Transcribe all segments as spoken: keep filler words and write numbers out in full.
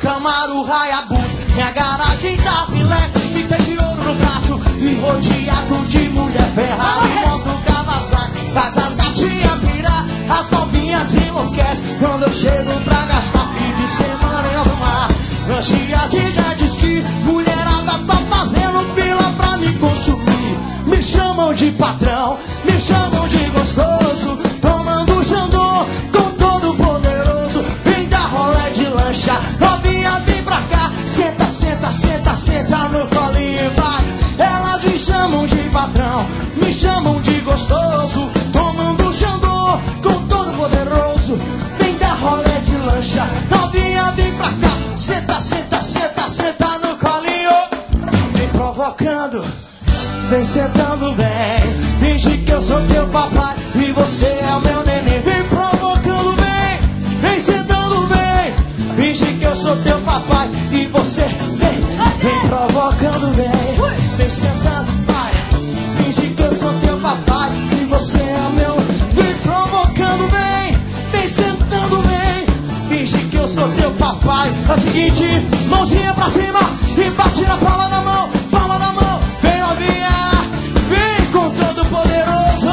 Camaro, Hayabusa, minha garagem tá filé, fita de ouro no braço e rodeado de mulher. Ferrari, moto, Kawasaki, faz as gatinhas pirar, as novinhas enlouquecem quando eu chego pra gastar. Fim de semana em alto mar, lanchia de jet ski, mulherada tá fazendo fila pra me consumir. Me chamam de patrão, me chamam de gostoso, tomando Xandô com todo poderoso. Vem dar rolé de lancha, novinha vem pra cá, senta, senta, senta, senta no colinho e vai. Elas me chamam de patrão, me chamam de gostoso, tomando Xandô com todo poderoso. Vem dar rolé de lancha, novinha vem pra cá, senta, senta, senta, senta no colinho. Vem provocando, vem sentando bem, finge que eu sou teu papai e você é o meu neném. Vem provocando bem, vem sentando bem, finge que eu sou teu papai e você vem. Vem provocando bem, vem sentando pai, finge que eu sou teu papai e você é o meu. Vem provocando bem, vem sentando bem, finge que eu sou teu papai. É o seguinte, mãozinha pra cima e bate na palma da mão, palma da mão. Vem novinha, vem com todo poderoso.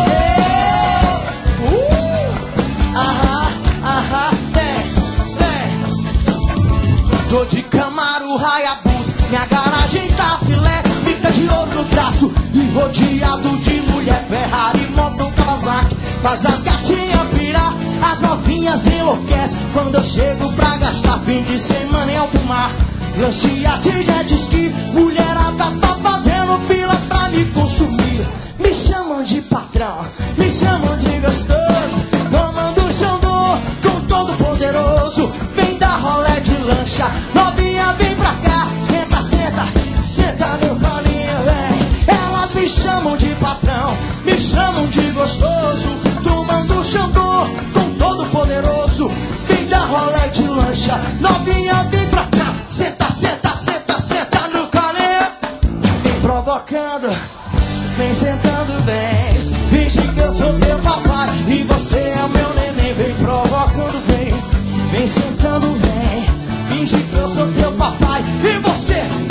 Uh! Aham, aham, vem, vem. Tô de Camaro, Hayabusa, minha garagem tá filé, fita de ouro no braço e rodeado de mulher. Ferrari, moto, Kawasaki, faz as gatinhas pirar, as novinhas enlouquecem quando eu chego pra gastar. Fim de semana em alto mar, lanchia de jet ski, mulherada tá fazendo fila pra me consumir. Me chamam de patrão, me chamam de gostoso, tomando Xandô com todo poderoso. Vem dar rolé de lancha, novinha vem pra cá, senta, senta, senta no colinho, vem. Elas me chamam de patrão, me chamam de gostoso, tomando Xandô com todo poderoso. Vem dar rolé de lancha, novinha vem pra cá, senta, senta, senta, senta no colinho. Vem provocando, vem sentando bem, finge que eu sou teu papai e você é o meu neném. Vem provocando bem, vem sentando bem, finge que eu sou teu papai e você